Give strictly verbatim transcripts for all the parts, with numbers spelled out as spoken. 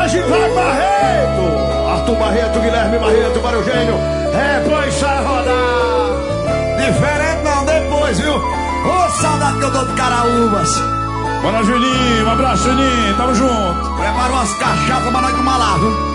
hoje vai Barreto, Arthur Barreto, Guilherme Barreto, para o Gênio. É, pois sai rodar. Diferente não, depois, viu? Ô, saudade que eu dou de Caraúbas. Bora, Juninho, um abraço, Juninho, tamo junto. Prepara umas cachaças pra nós tomar lá, viu?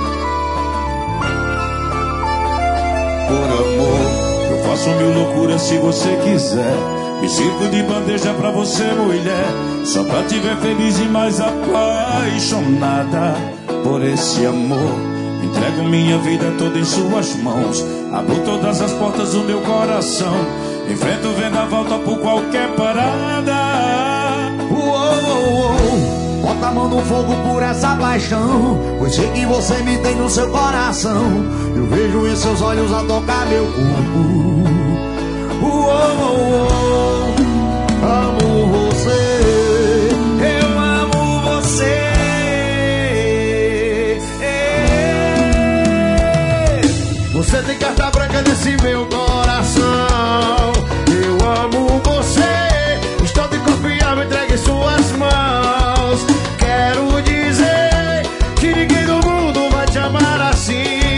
Por amor, eu faço mil loucuras se você quiser. Me sirvo de bandeja pra você, mulher, só pra te ver feliz e mais apaixonada por esse amor. Entrego minha vida toda em suas mãos, abro todas as portas do meu coração, enfrento o vendaval, por qualquer parada. Uou, uou, uou. Bota a mão no fogo por essa paixão, pois sei que você me tem no seu coração. Eu vejo em seus olhos a tocar meu corpo. Uou, uou, uou. Amo você, eu amo você. Você tem carta branca nesse meu coração. Eu amo você, estou de confiar, me entregue em suas mãos. Quero dizer que ninguém no mundo vai te amar assim.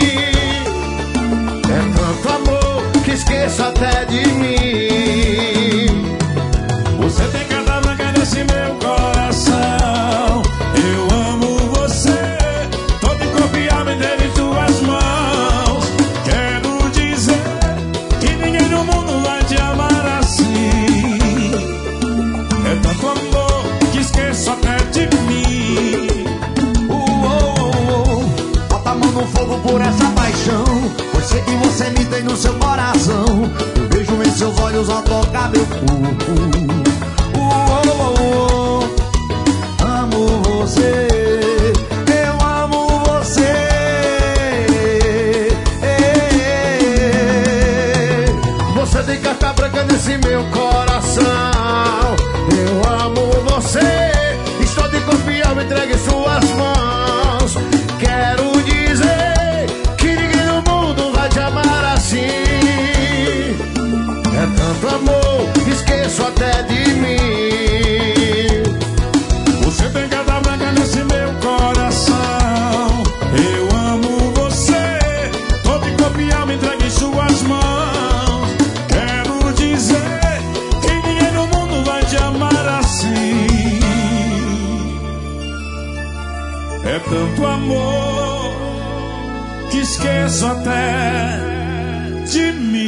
É tanto amor que esqueço até de mim. Você tem carta branca nesse meu coração. Eu amo você, tô de confiar, me entregue em suas mãos. Quero dizer que ninguém no mundo vai te amar assim. É tanto amor que esqueço até de mim. Uou, bota a mão no fogo por essa paixão, pois sei que você me tem no seu coração. Eu vejo em seus olhos ao tocar meu corpo. Uou, amo você, eu amo você. Você tem carta branca nesse meu coração. Eu amo você, estou de confiar, me entregue em suas mãos. Quero dizer que ninguém no mundo vai te amar assim. É tanto amor, esqueço até de mim. Você tem carta branca nesse meu coração. Eu amo você, tô de copiar, me entregue em suas mãos. Quero dizer que ninguém no mundo vai te amar assim. É tanto amor que esqueço até de mim.